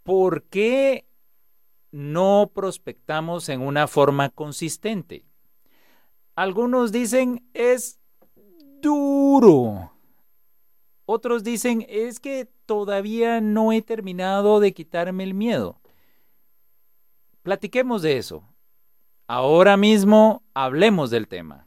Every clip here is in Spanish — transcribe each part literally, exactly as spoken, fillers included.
¿por qué no prospectamos en una forma consistente? Algunos dicen es duro. Otros dicen es que todavía no he terminado de quitarme el miedo. Platiquemos de eso. Ahora mismo hablemos del tema.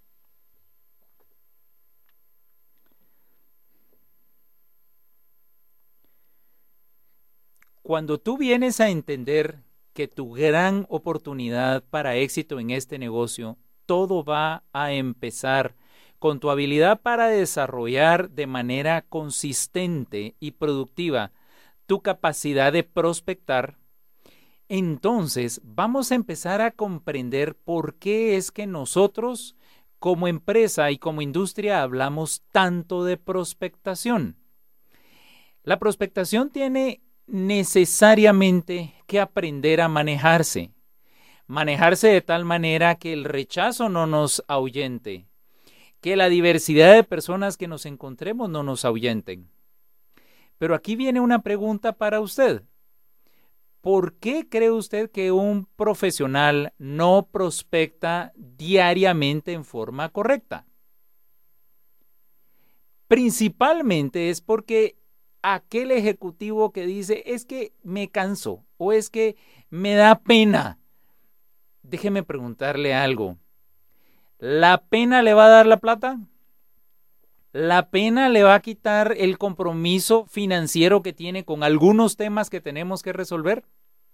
Cuando tú vienes a entender que tu gran oportunidad para éxito en este negocio, todo va a empezar con tu habilidad para desarrollar de manera consistente y productiva tu capacidad de prospectar, entonces vamos a empezar a comprender por qué es que nosotros como empresa y como industria hablamos tanto de prospectación. La prospectación tiene necesariamente que aprender a manejarse. Manejarse de tal manera que el rechazo no nos ahuyente, que la diversidad de personas que nos encontremos no nos ahuyenten. Pero aquí viene una pregunta para usted. ¿Por qué cree usted que un profesional no prospecta diariamente en forma correcta? Principalmente es porque aquel ejecutivo que dice es que me canso o es que me da pena. Déjeme preguntarle algo. ¿La pena le va a dar la plata? ¿La pena le va a quitar el compromiso financiero que tiene con algunos temas que tenemos que resolver?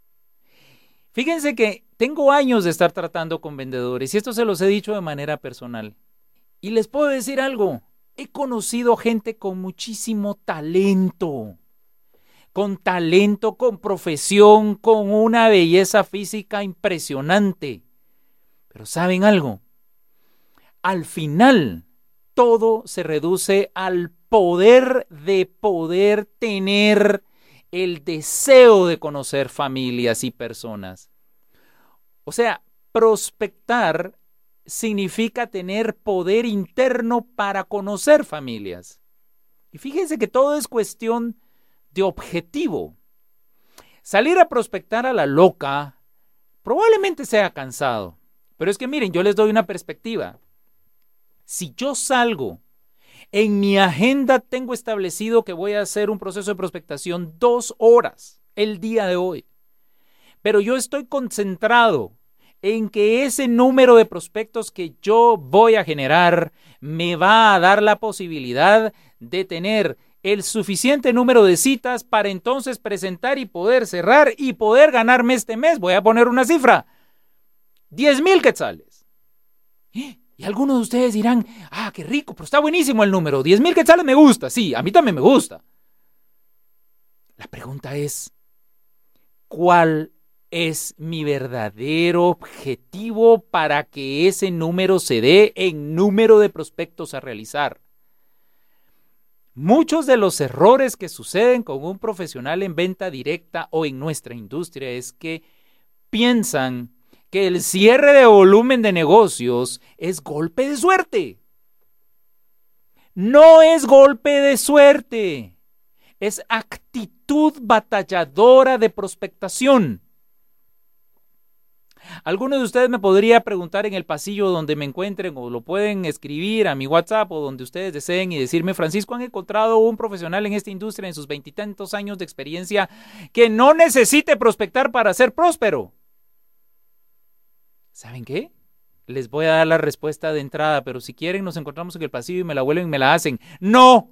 Fíjense que tengo años de estar tratando con vendedores y esto se los he dicho de manera personal. Y les puedo decir algo, he conocido gente con muchísimo talento, con talento, con profesión, con una belleza física impresionante. Pero ¿saben algo? Al final, todo se reduce al poder de poder tener el deseo de conocer familias y personas. O sea, prospectar significa tener poder interno para conocer familias. Y fíjense que todo es cuestión de objetivo. Salir a prospectar a la loca probablemente sea cansado. Pero es que miren, yo les doy una perspectiva. Si yo salgo, en mi agenda tengo establecido que voy a hacer un proceso de prospectación dos horas el día de hoy. Pero yo estoy concentrado en que ese número de prospectos que yo voy a generar me va a dar la posibilidad de tener el suficiente número de citas para entonces presentar y poder cerrar y poder ganarme este mes. Voy a poner una cifra. diez mil quetzales. Y algunos de ustedes dirán, ah, qué rico, pero está buenísimo el número. diez mil quetzales me gusta. Sí, a mí también me gusta. La pregunta es, ¿cuál es mi verdadero objetivo para que ese número se dé en número de prospectos a realizar? Muchos de los errores que suceden con un profesional en venta directa o en nuestra industria es que piensan que el cierre de volumen de negocios es golpe de suerte. No es golpe de suerte, es actitud batalladora de prospectación. Alguno de ustedes me podría preguntar en el pasillo donde me encuentren o lo pueden escribir a mi WhatsApp o donde ustedes deseen y decirme, Francisco, ¿han encontrado un profesional en esta industria en sus veintitantos años de experiencia que no necesite prospectar para ser próspero? ¿Saben qué? Les voy a dar la respuesta de entrada, pero si quieren nos encontramos en el pasillo y me la vuelven y me la hacen. ¡No!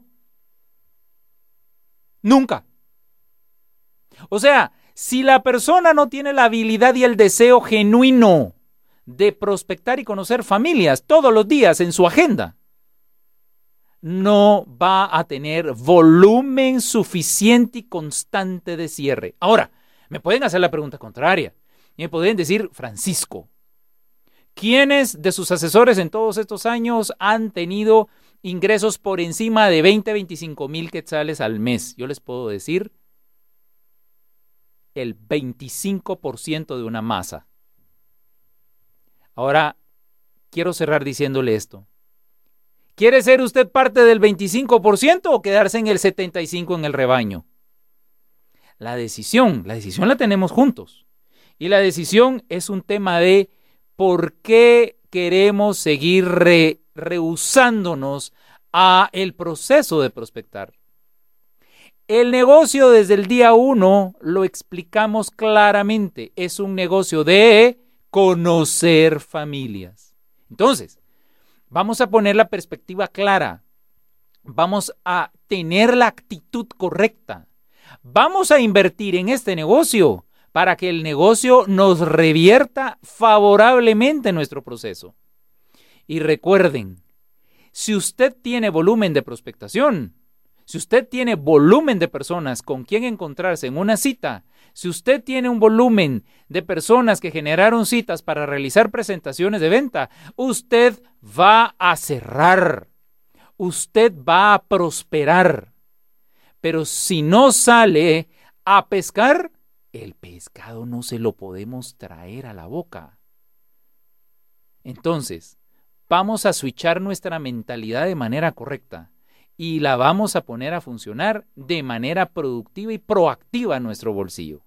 Nunca. O sea, si la persona no tiene la habilidad y el deseo genuino de prospectar y conocer familias todos los días en su agenda, no va a tener volumen suficiente y constante de cierre. Ahora, me pueden hacer la pregunta contraria. Y me pueden decir, Francisco, ¿quiénes de sus asesores en todos estos años han tenido ingresos por encima de veinte, veinticinco mil quetzales al mes? Yo les puedo decir el veinticinco por ciento de una masa. Ahora, quiero cerrar diciéndole esto. ¿Quiere ser usted parte del veinticinco por ciento o quedarse en el setenta y cinco por ciento en el rebaño? La decisión, la decisión la tenemos juntos. Y la decisión es un tema de por qué queremos seguir re, rehusándonos a el proceso de prospectar. El negocio desde el día uno lo explicamos claramente. Es un negocio de conocer familias. Entonces, vamos a poner la perspectiva clara. Vamos a tener la actitud correcta. Vamos a invertir en este negocio para que el negocio nos revierta favorablemente en nuestro proceso. Y recuerden, si usted tiene volumen de prospectación, si usted tiene volumen de personas con quien encontrarse en una cita, si usted tiene un volumen de personas que generaron citas para realizar presentaciones de venta, usted va a cerrar, usted va a prosperar. Pero si no sale a pescar, el pescado no se lo podemos traer a la boca. Entonces, vamos a switchar nuestra mentalidad de manera correcta y la vamos a poner a funcionar de manera productiva y proactiva en nuestro bolsillo.